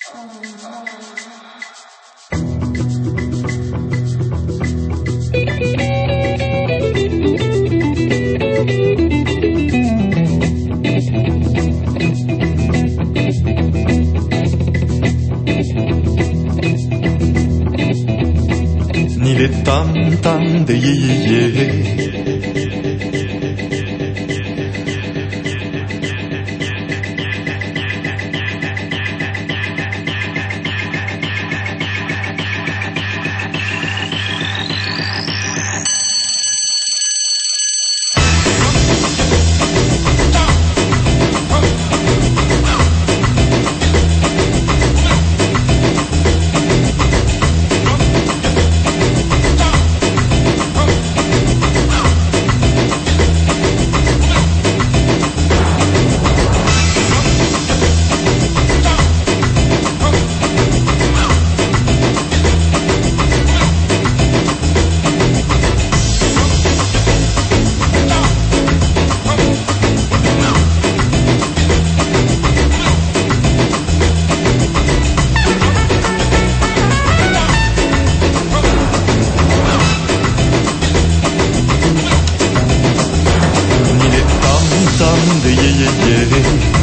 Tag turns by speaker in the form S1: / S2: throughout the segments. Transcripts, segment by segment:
S1: Ni les tam-tams des yé-yé-yé. Des yé-yé-yé,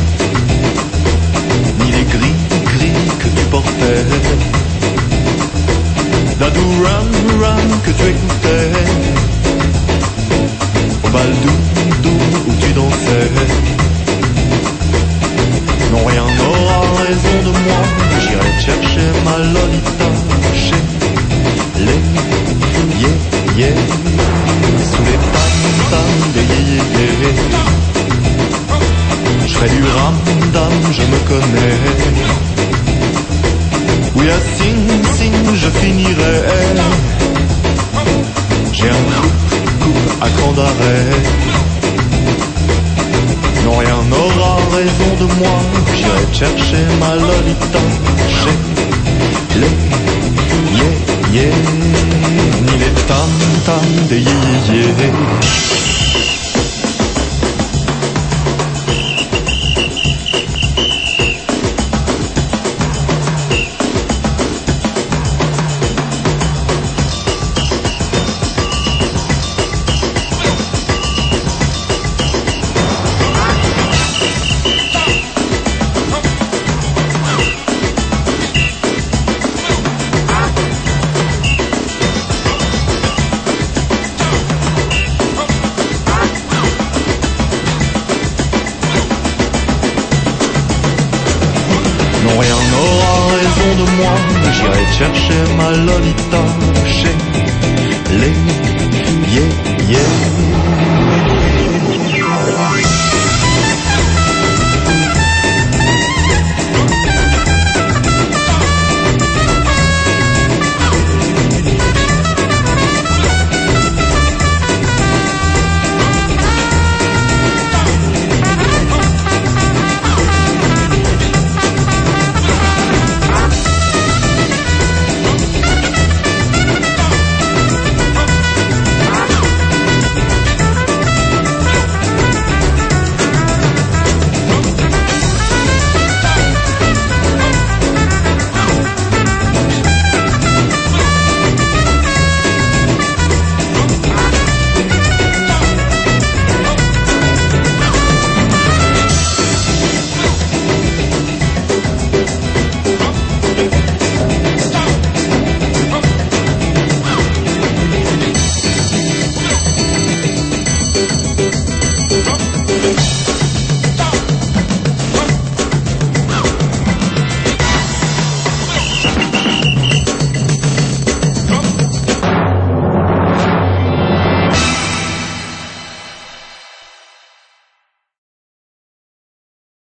S1: ni les gris que tu portais, la Duran que tu écoutais, au bal doudou où tu dansais. Non, rien n'aura raison de moi, j'irai chercher ma Lolita chez les yé-yé, sous les tam-tams des yé-yé-yé. Je ferai du ramdam, je me connais. Oui, à Sing Sing, je finirai. J'ai un coupe à cran d'arrêt. Non, rien n'aura raison de moi. J'irai chercher ma Lolita chez les yé-yé, ni les tam-tams des yé-yé. Non, rien n'aura raison de moi, j'irai chercher ma Lolita chez les yé-yé.